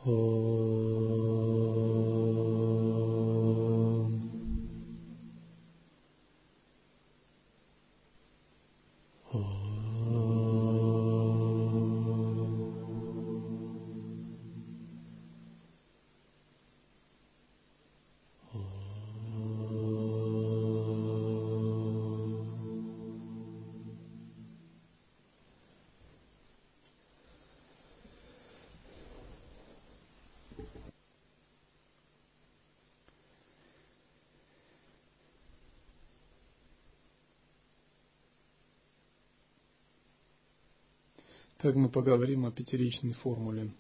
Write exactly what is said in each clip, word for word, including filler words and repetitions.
Так мы поговорим о пятеричной формуле.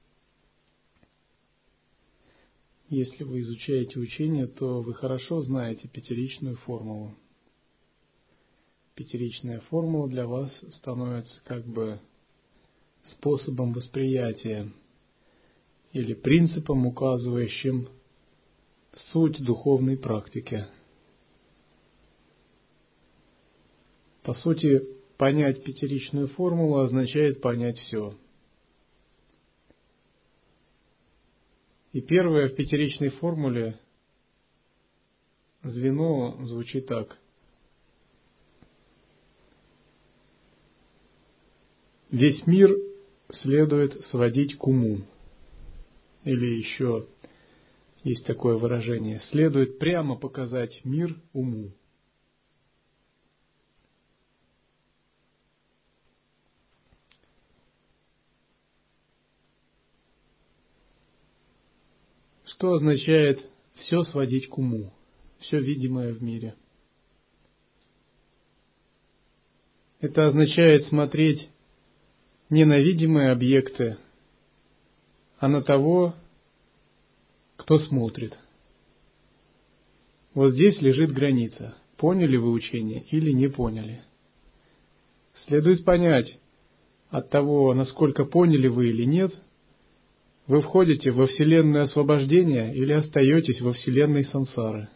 Если вы изучаете учение, то вы хорошо знаете пятеричную формулу. Пятеричная формула для вас становится как бы способом восприятия или принципом, указывающим суть духовной практики. По сути, понять пятеричную формулу означает понять все. И первое в пятеричной формуле звено звучит так. Весь мир следует сводить к уму. Или еще есть такое выражение. Следует прямо показать мир уму. Что означает все сводить к уму, все видимое в мире? Это означает смотреть не на видимые объекты, а на того, кто смотрит. Вот здесь лежит граница. Поняли вы учение или не поняли? Следует понять, от того, насколько поняли вы или нет, вы входите во вселенную освобождения или остаетесь во вселенной сансары.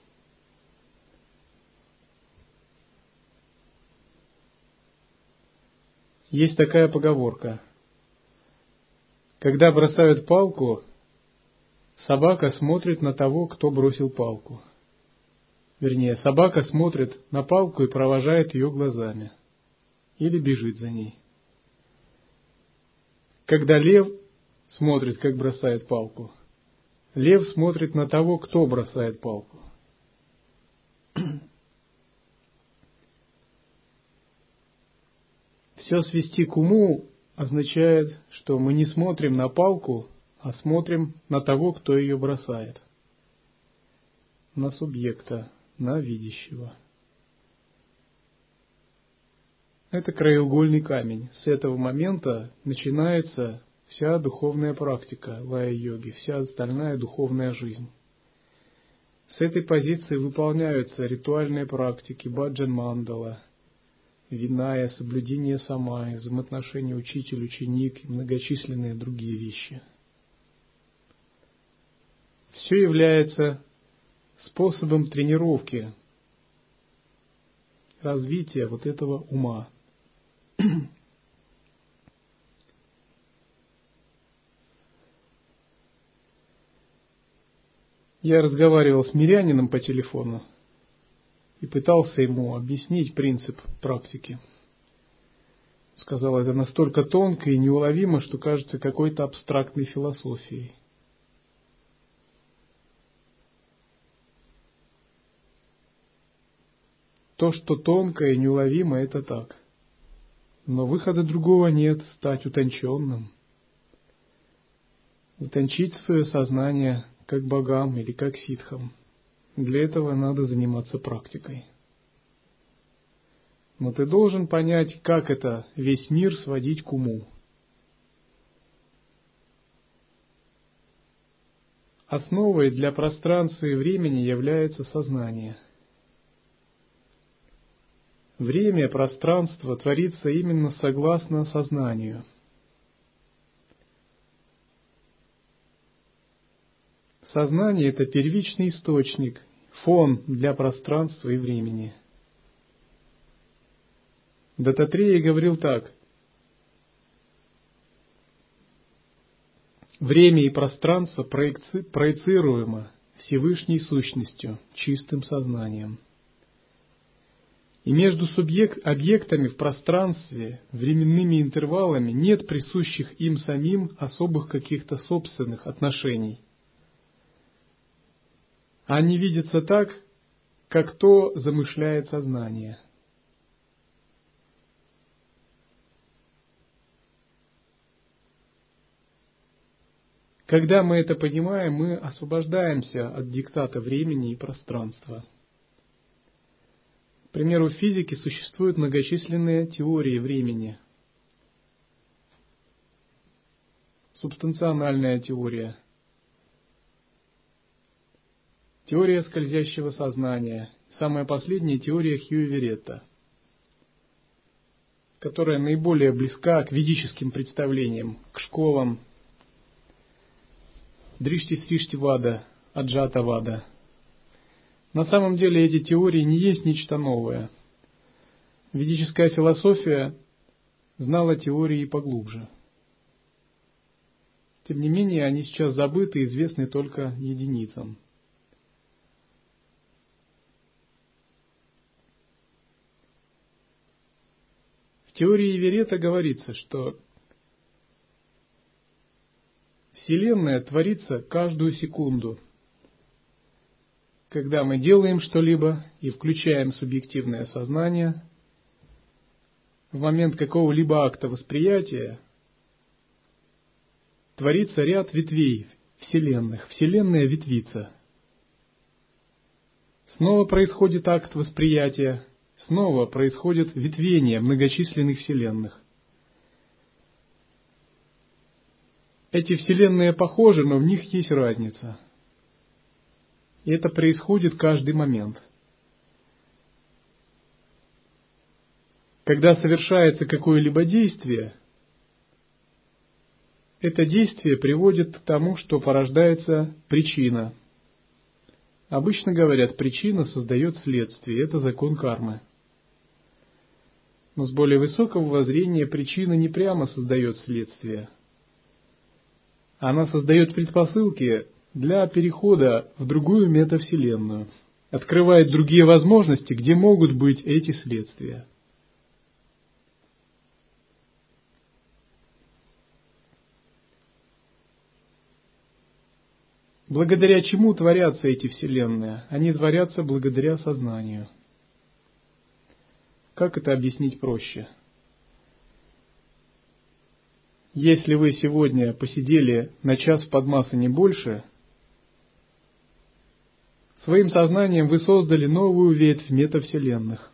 Есть такая поговорка. Когда бросают палку, собака смотрит на того, кто бросил палку. Вернее, собака смотрит на палку и провожает ее глазами. Или бежит за ней. Когда лев смотрит, как бросает палку, лев смотрит на того, кто бросает палку. Все свести к уму означает, что мы не смотрим на палку, а смотрим на того, кто ее бросает. На субъекта, на видящего. Это краеугольный камень. С этого момента начинается вся духовная практика лая-йоги, вся остальная духовная жизнь. С этой позиции выполняются ритуальные практики баджан-мандала, виная, соблюдение самаи, взаимоотношения учитель-ученик и многочисленные другие вещи. Все является способом тренировки, развития вот этого ума. Я разговаривал с мирянином по телефону и пытался ему объяснить принцип практики. Сказал, это настолько тонко и неуловимо, что кажется какой-то абстрактной философией. То, что тонко и неуловимо, это так. Но выхода другого нет, стать утонченным. Утончить свое сознание как богам или как ситхам. Для этого надо заниматься практикой. Но ты должен понять, как это весь мир сводить к уму. Основой для пространства и времени является сознание. Время, пространство творится именно согласно сознанию. Сознание – это первичный источник, фон для пространства и времени. Даттатрея говорил так. Время и пространство проеци... проецируемо Всевышней сущностью, чистым сознанием. И между субъект... объектами в пространстве, временными интервалами нет присущих им самим особых каких-то собственных отношений. Они видятся так, как то замышляет сознание. Когда мы это понимаем, мы освобождаемся от диктата времени и пространства. К примеру, в физике существуют многочисленные теории времени. Субстанциональная теория, теория скользящего сознания, самая последняя теория Хьюи-Веретта, которая наиболее близка к ведическим представлениям, к школам Дришти-Сриштивада, Аджата-Вада. На самом деле эти теории не есть нечто новое. Ведическая философия знала теории поглубже. Тем не менее, они сейчас забыты и известны только единицам. В теории Верета говорится, что Вселенная творится каждую секунду. Когда мы делаем что-либо и включаем субъективное сознание, в момент какого-либо акта восприятия творится ряд ветвей вселенных. Вселенная ветвится. Снова происходит акт восприятия, снова происходит ветвение многочисленных вселенных. Эти вселенные похожи, но в них есть разница. И это происходит каждый момент. Когда совершается какое-либо действие, это действие приводит к тому, что порождается причина. Обычно говорят, причина создает следствие, это закон кармы. Но с более высокого воззрения причина не прямо создает следствие. Она создает предпосылки для перехода в другую метавселенную, открывает другие возможности, где могут быть эти следствия. Благодаря чему творятся эти вселенные? Они творятся благодаря сознанию. Как это объяснить проще? Если вы сегодня посидели на час в Падмасане больше, своим сознанием вы создали новую ветвь метавселенных.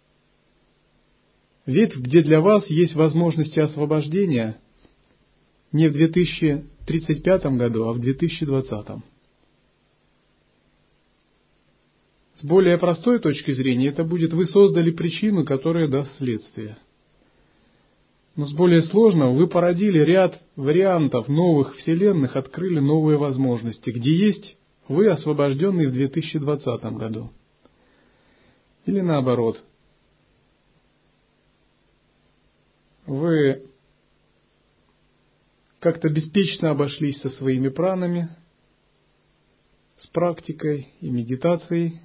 Ветвь, где для вас есть возможности освобождения не в две тысячи тридцать пятом году, а в две тысячи двадцатом. С более простой точки зрения, это будет: вы создали причину, которая даст следствие. Но с более сложного, вы породили ряд вариантов новых вселенных, открыли новые возможности, где есть вы, освобожденный в две тысячи двадцатом году. Или наоборот. Вы как-то беспечно обошлись со своими пранами, с практикой и медитацией,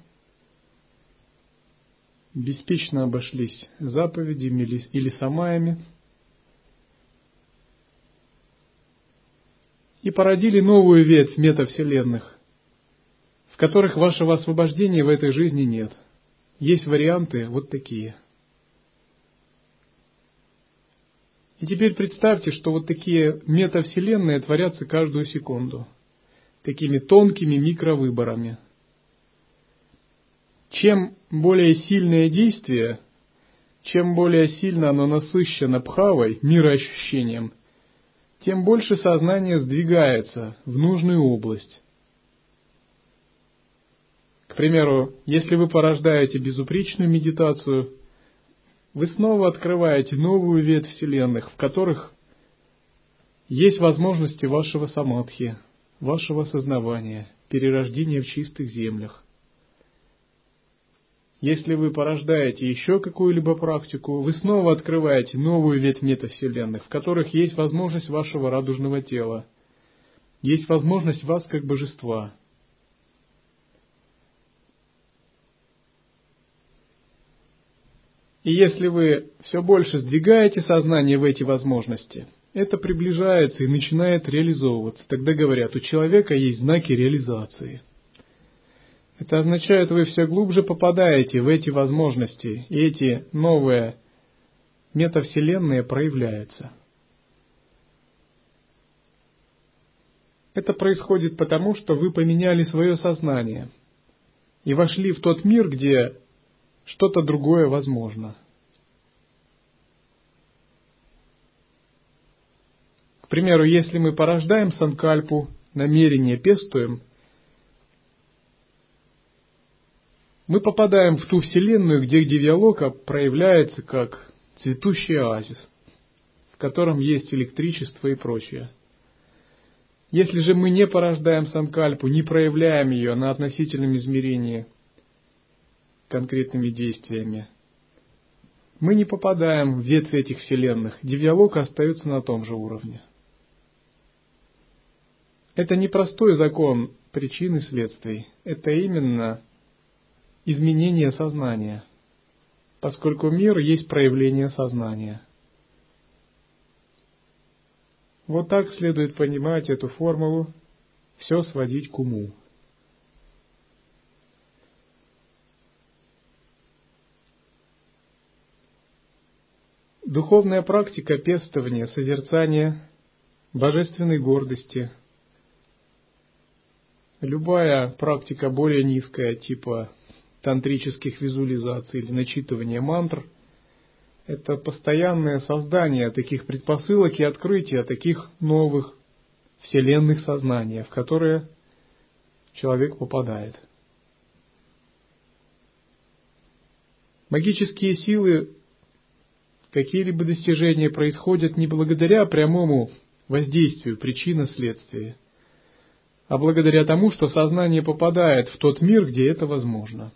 беспечно обошлись заповедями или самаями, и породили новую ветвь метавселенных, в которых вашего освобождения в этой жизни нет. Есть варианты вот такие. И теперь представьте, что вот такие метавселенные творятся каждую секунду, такими тонкими микровыборами. Чем более сильное действие, чем более сильно оно насыщено бхавой, мироощущением, тем больше сознание сдвигается в нужную область. К примеру, если вы порождаете безупречную медитацию, вы снова открываете новую ветвь вселенных, в которых есть возможности вашего самадхи, вашего осознавания, перерождения в чистых землях. Если вы порождаете еще какую-либо практику, вы снова открываете новую ветвь метавселенных, в которых есть возможность вашего радужного тела, есть возможность вас как божества. И если вы все больше сдвигаете сознание в эти возможности, это приближается и начинает реализовываться. Тогда говорят, у человека есть знаки реализации. Это означает, вы все глубже попадаете в эти возможности, и эти новые метавселенные проявляются. Это происходит потому, что вы поменяли свое сознание и вошли в тот мир, где что-то другое возможно. К примеру, если мы порождаем санкальпу, намерение пестуем, мы попадаем в ту вселенную, где Дивьялока проявляется как цветущий оазис, в котором есть электричество и прочее. Если же мы не порождаем санкальпу, не проявляем ее на относительном измерении конкретными действиями, мы не попадаем в ветвь этих вселенных. Дивьялока остается на том же уровне. Это не простой закон причин и следствий. Это именно изменение сознания, поскольку мир есть проявление сознания. Вот так следует понимать эту формулу, все сводить к уму. Духовная практика пестования, созерцания, божественной гордости, любая практика более низкая, типа тантрических визуализаций или начитывания мантр, это постоянное создание таких предпосылок и открытие таких новых вселенных сознания, в которые человек попадает. Магические силы, какие-либо достижения происходят не благодаря прямому воздействию причинно-следствия, а благодаря тому, что сознание попадает в тот мир, где это возможно.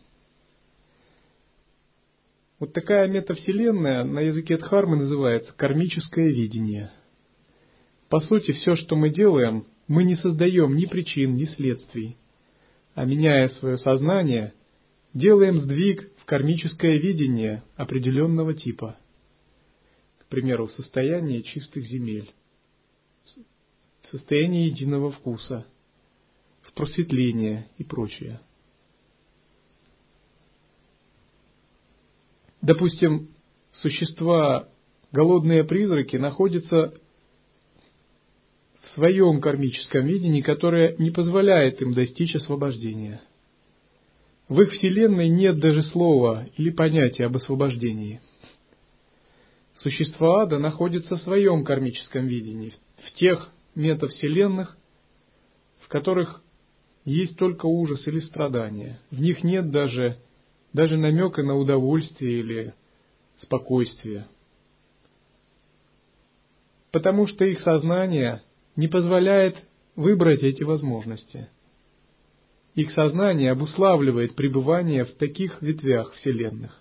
Вот такая метавселенная на языке дхармы называется кармическое видение. По сути, все, что мы делаем, мы не создаем ни причин, ни следствий, а меняя свое сознание, делаем сдвиг в кармическое видение определенного типа. К примеру, в состоянии чистых земель, в состоянии единого вкуса, в просветление и прочее. Допустим, существа, голодные призраки, находятся в своем кармическом видении, которое не позволяет им достичь освобождения. В их вселенной нет даже слова или понятия об освобождении. Существа ада находятся в своем кармическом видении, в тех метавселенных, в которых есть только ужас или страдания. В них нет даже, даже намека на удовольствие или спокойствие. Потому что их сознание не позволяет выбрать эти возможности. Их сознание обуславливает пребывание в таких ветвях вселенных.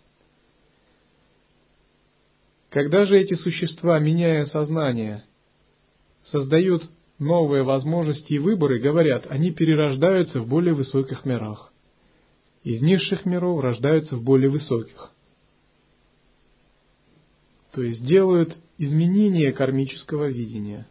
Когда же эти существа, меняя сознание, создают новые возможности и выборы, говорят, они перерождаются в более высоких мирах. Из низших миров рождаются в более высоких. То есть делают изменение кармического видения.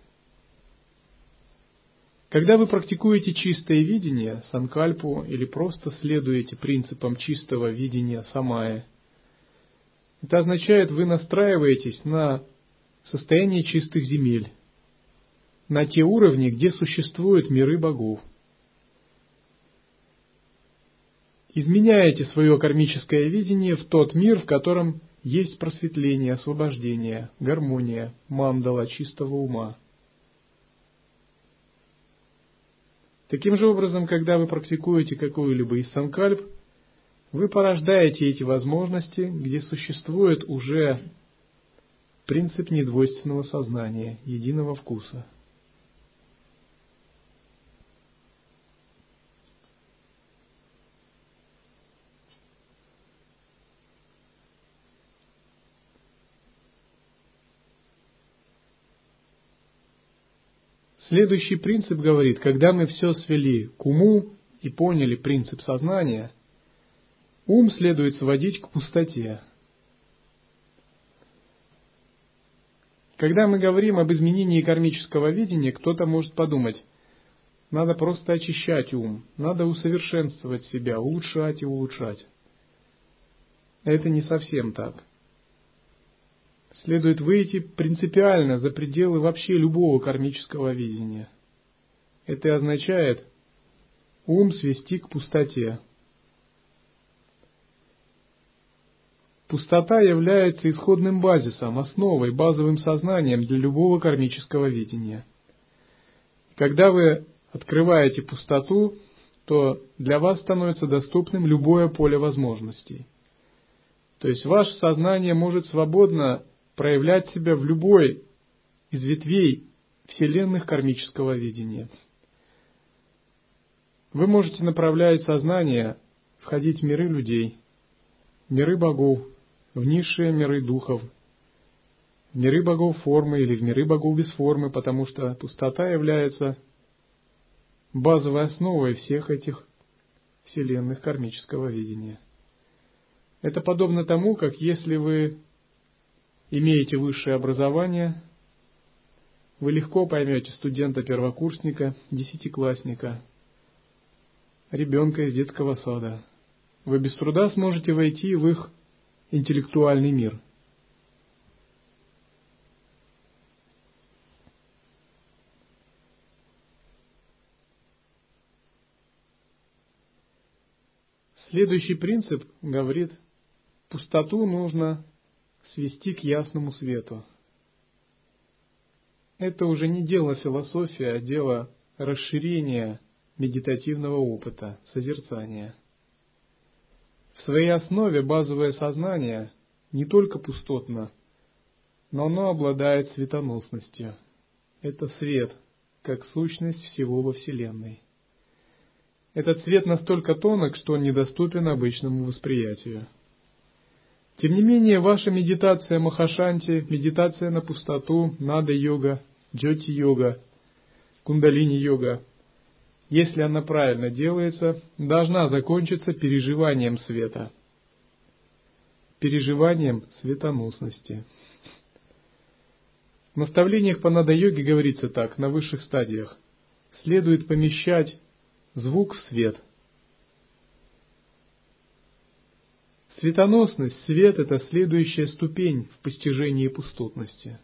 Когда вы практикуете чистое видение, санкальпу, или просто следуете принципам чистого видения самая, это означает, вы настраиваетесь на состояние чистых земель, на те уровни, где существуют миры богов. Изменяете свое кармическое видение в тот мир, в котором есть просветление, освобождение, гармония, мандала чистого ума. Таким же образом, когда вы практикуете какую-либо из санкальп, вы порождаете эти возможности, где существует уже принцип недвойственного сознания, единого вкуса. Следующий принцип говорит, когда мы все свели к уму и поняли принцип сознания, ум следует сводить к пустоте. Когда мы говорим об изменении кармического видения, кто-то может подумать, надо просто очищать ум, надо усовершенствовать себя, улучшать и улучшать. Это не совсем так. Следует выйти принципиально за пределы вообще любого кармического видения. Это и означает ум свести к пустоте. Пустота является исходным базисом, основой, базовым сознанием для любого кармического видения. Когда вы открываете пустоту, то для вас становится доступным любое поле возможностей. То есть ваше сознание может свободно проявлять себя в любой из ветвей вселенных кармического видения. Вы можете направлять сознание, входить в миры людей, миры богов, в низшие миры духов, в миры богов формы или в миры богов без формы, потому что пустота является базовой основой всех этих вселенных кармического видения. Это подобно тому, как если вы имеете высшее образование, вы легко поймете студента-первокурсника, десятиклассника, ребенка из детского сада. Вы без труда сможете войти в их интеллектуальный мир. Следующий принцип говорит, пустоту нужно свести к ясному свету. Это уже не дело философии, а дело расширения медитативного опыта, созерцания. В своей основе базовое сознание не только пустотно, но оно обладает светоносностью. Это свет, как сущность всего во Вселенной. Этот свет настолько тонок, что он недоступен обычному восприятию. Тем не менее, ваша медитация Махашанти, медитация на пустоту, нада-йога, джьоти-йога, кундалини-йога, если она правильно делается, должна закончиться переживанием света, переживанием светоносности. В наставлениях по нада-йоге говорится так, на высших стадиях, следует помещать звук в свет. Светоносность, свет – это следующая ступень в постижении пустотности.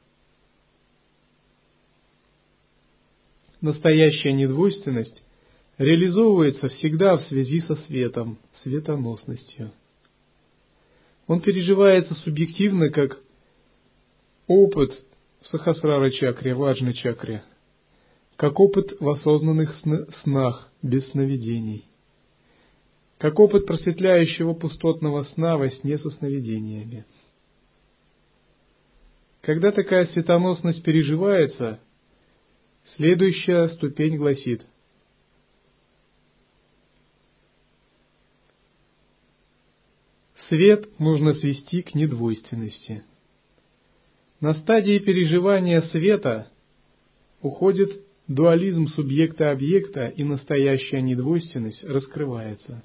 Настоящая недвойственность реализовывается всегда в связи со светом, светоносностью. Он переживается субъективно как опыт в сахасрара-чакре, ваджна-чакре, как опыт в осознанных снах, без сновидений, как опыт просветляющего пустотного сна во сне со сновидениями. Когда такая светоносность переживается, следующая ступень гласит: свет нужно свести к недвойственности. На стадии переживания света уходит дуализм субъекта-объекта, и настоящая недвойственность раскрывается.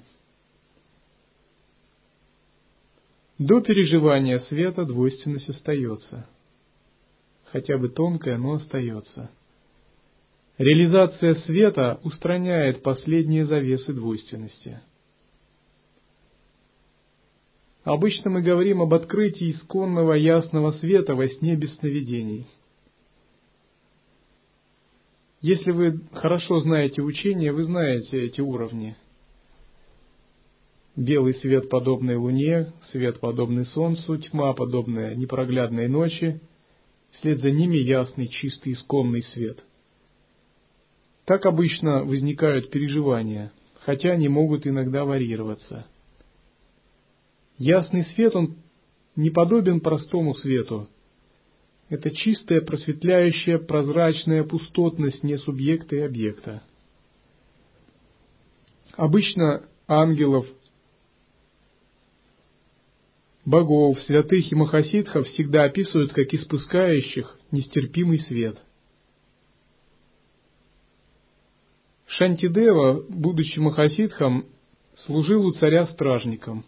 До переживания света двойственность остается. Хотя бы тонкая, но остается. Реализация света устраняет последние завесы двойственности. Обычно мы говорим об открытии исконного ясного света во сне без сновидений. Если вы хорошо знаете учение, вы знаете эти уровни. Белый свет, подобный луне, свет, подобный солнцу, тьма, подобная непроглядной ночи, вслед за ними ясный, чистый, исконный свет. Так обычно возникают переживания, хотя они могут иногда варьироваться. Ясный свет, он не подобен простому свету. Это чистая, просветляющая, прозрачная пустотность не субъекта и объекта. Обычно ангелов, богов, святых и махасидхов всегда описывают как испускающих нестерпимый свет. Шантидева, будучи махасидхом, служил у царя стражником.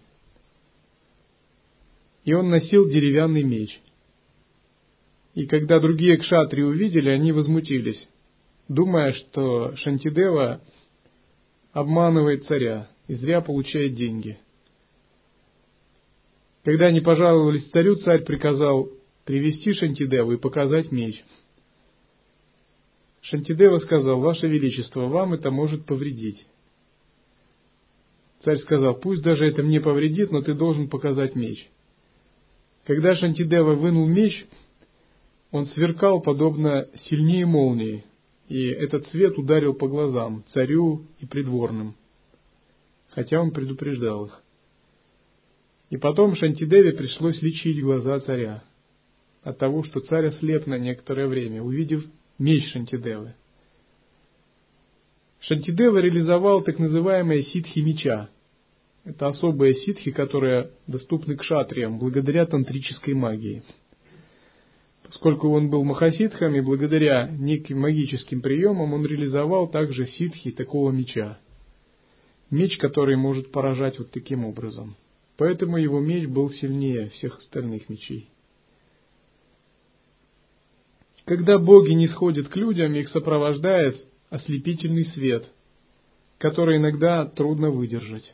И он носил деревянный меч. И когда другие кшатрии увидели, они возмутились, думая, что Шантидева обманывает царя и зря получает деньги. Когда они пожаловались царю, царь приказал привести Шантидеву и показать меч. Шантидева сказал: «Ваше Величество, вам это может повредить». Царь сказал: «Пусть даже это мне повредит, но ты должен показать меч». Когда Шантидева вынул меч, он сверкал подобно сильнее молнии, и этот свет ударил по глазам царю и придворным, хотя он предупреждал их. И потом Шантидеве пришлось лечить глаза царя от того, что царь ослеп на некоторое время, увидев меч Шантидевы. Шантидева реализовал так называемые ситхи меча. Это особые ситхи, которые доступны кшатриям благодаря тантрической магии. Поскольку он был махасидхом, и благодаря неким магическим приемам он реализовал также ситхи такого меча. Меч, который может поражать вот таким образом. Поэтому его меч был сильнее всех остальных мечей. Когда боги не сходят к людям, их сопровождает ослепительный свет, который иногда трудно выдержать.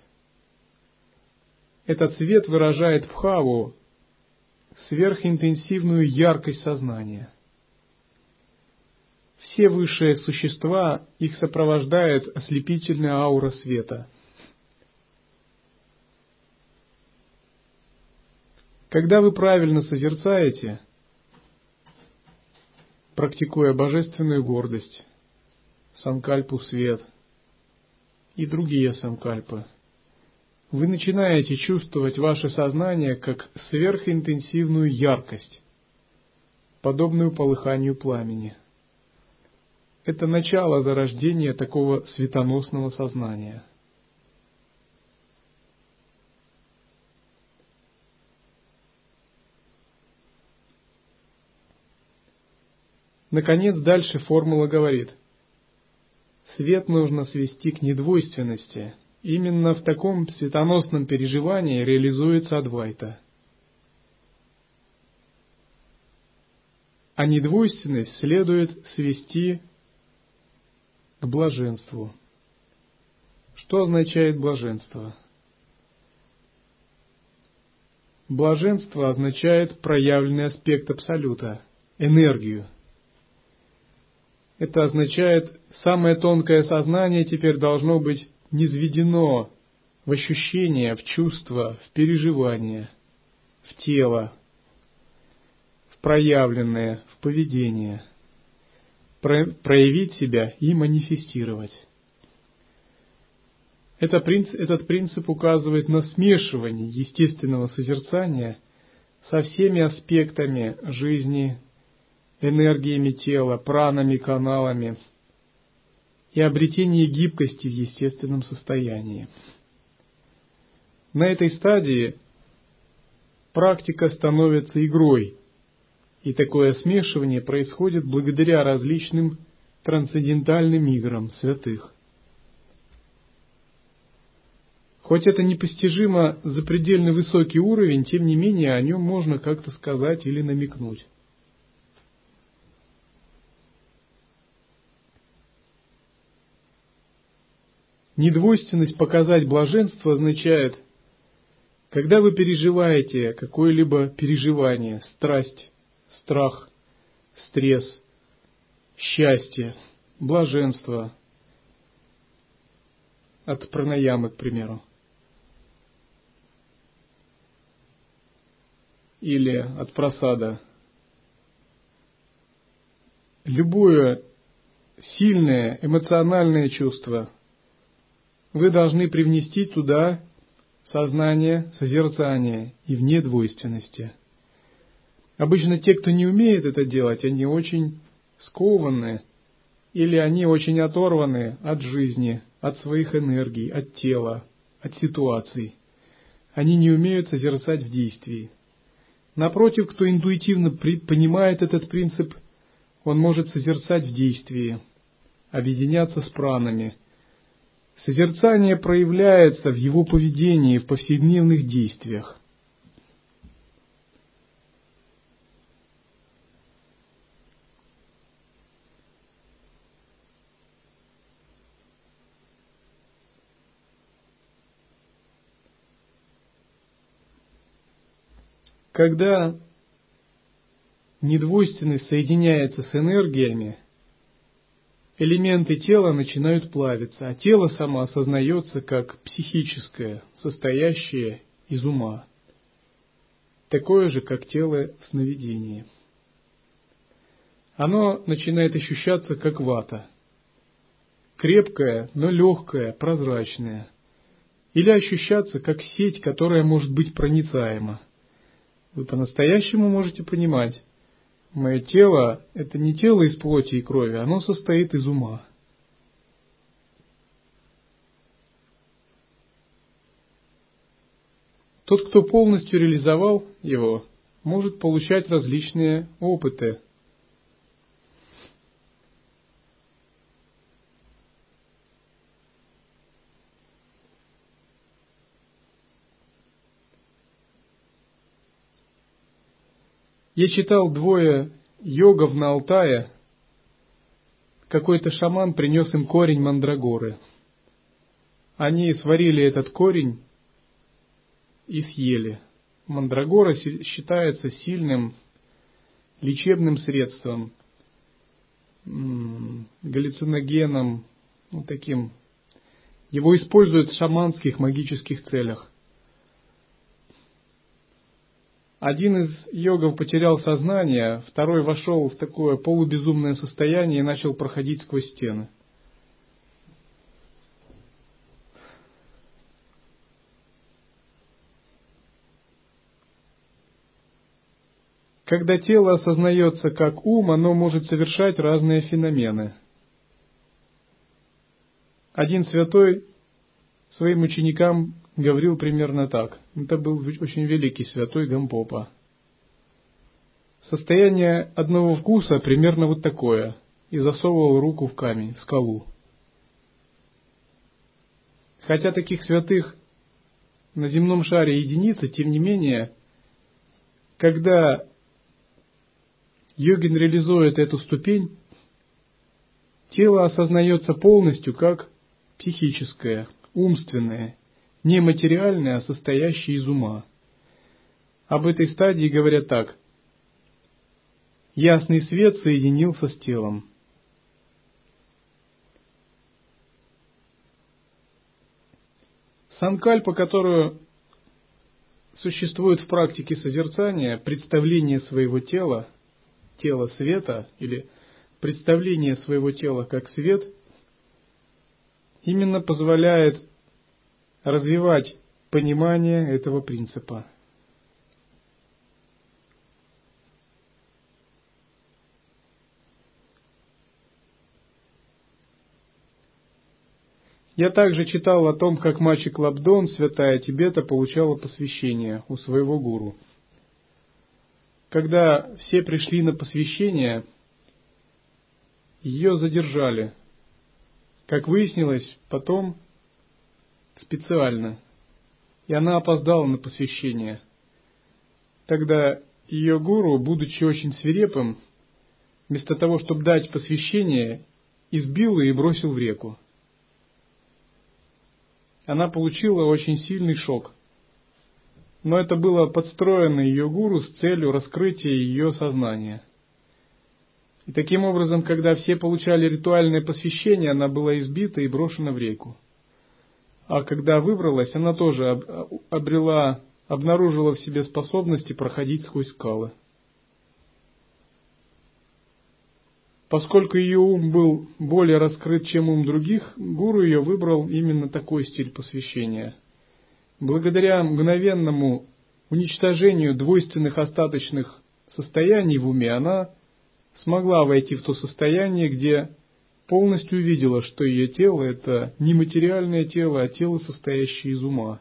Этот свет выражает бхаву, сверхинтенсивную яркость сознания. Все высшие существа, их сопровождает ослепительная аура света. Когда вы правильно созерцаете, практикуя божественную гордость, санкальпу свет и другие санкальпы, вы начинаете чувствовать ваше сознание как сверхинтенсивную яркость, подобную полыханию пламени. Это начало зарождения такого светоносного сознания. Наконец, дальше формула говорит: свет нужно свести к недвойственности. Именно в таком светоносном переживании реализуется Адвайта. А недвойственность следует свести к блаженству. Что означает блаженство? Блаженство означает проявленный аспект Абсолюта, энергию. Это означает, самое тонкое сознание теперь должно быть низведено в ощущения, в чувства, в переживания, в тело, в проявленное, в поведение, про- проявить себя и манифестировать. Это принцип, этот принцип указывает на смешивание естественного созерцания со всеми аспектами жизни, энергиями тела, пранами, каналами и обретение гибкости в естественном состоянии. На этой стадии практика становится игрой, и такое смешивание происходит благодаря различным трансцендентальным играм святых. Хоть это непостижимо запредельно высокий уровень, тем не менее о нем можно как-то сказать или намекнуть. Недвойственность показать блаженство означает, когда вы переживаете какое-либо переживание, страсть, страх, стресс, счастье, блаженство, от пранаямы, к примеру, или от прасада, любое сильное эмоциональное чувство, вы должны привнести туда сознание, созерцание и вне двойственности. Обычно те, кто не умеет это делать, они очень скованы или они очень оторваны от жизни, от своих энергий, от тела, от ситуаций. Они не умеют созерцать в действии. Напротив, кто интуитивно понимает этот принцип, он может созерцать в действии, объединяться с пранами, Созерцание проявляется в его поведении, в повседневных действиях. Когда недвойственность соединяется с энергиями, элементы тела начинают плавиться, а тело само осознается как психическое, состоящее из ума, такое же, как тело в сновидении. Оно начинает ощущаться как вата, крепкая, но легкая, прозрачная, или ощущаться как сеть, которая может быть проницаема. Вы по-настоящему можете понимать, мое тело – это не тело из плоти и крови, оно состоит из ума. Тот, кто полностью реализовал его, может получать различные опыты. Я читал двое йогов на Алтае. Какой-то шаман принес им корень мандрагоры. Они сварили этот корень и съели. Мандрагора считается сильным лечебным средством, галлюциногеном, ну, таким. Его используют в шаманских магических целях. Один из йогов потерял сознание, второй вошел в такое полубезумное состояние и начал проходить сквозь стены. Когда тело осознается как ум, оно может совершать разные феномены. Один святой своим ученикам говорил примерно так. Это был очень великий святой Гампопа. Состояние одного вкуса примерно вот такое. И засовывал руку в камень, в скалу. Хотя таких святых на земном шаре единицы, тем не менее, когда йогин реализует эту ступень, тело осознается полностью как психическое, умственное, не материальное, а состоящее из ума. Об этой стадии говорят так. Ясный свет соединился с телом. Санкальпа, которую существует в практике созерцания, представление своего тела, тело света, или представление своего тела как свет, именно позволяет развивать понимание этого принципа. Я также читал о том, как мачек Лабдон, святая Тибета, получала посвящение у своего гуру. Когда все пришли на посвящение, ее задержали. Как выяснилось, потом специально. И она опоздала на посвящение. Тогда ее гуру, будучи очень свирепым, вместо того, чтобы дать посвящение, избил ее и бросил в реку. Она получила очень сильный шок. Но это было подстроено ее гуру с целью раскрытия ее сознания. И таким образом, когда все получали ритуальное посвящение, она была избита и брошена в реку. А когда выбралась, она тоже обрела, обнаружила в себе способности проходить сквозь скалы. Поскольку ее ум был более раскрыт, чем ум других, гуру ее выбрал именно такой стиль посвящения. Благодаря мгновенному уничтожению двойственных остаточных состояний в уме, она смогла войти в то состояние, где полностью увидела, что ее тело – это не материальное тело, а тело, состоящее из ума.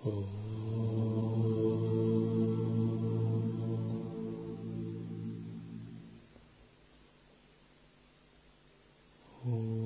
Om.